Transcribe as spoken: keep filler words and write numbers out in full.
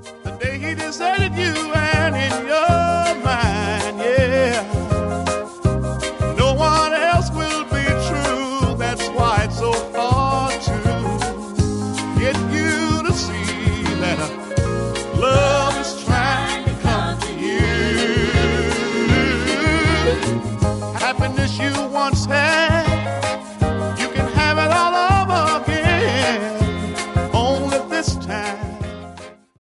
The day he deserted you and in your mind, yeah. No one else will be true. That's why it's so hard to get you to see that love is trying to come to you. Happiness you once had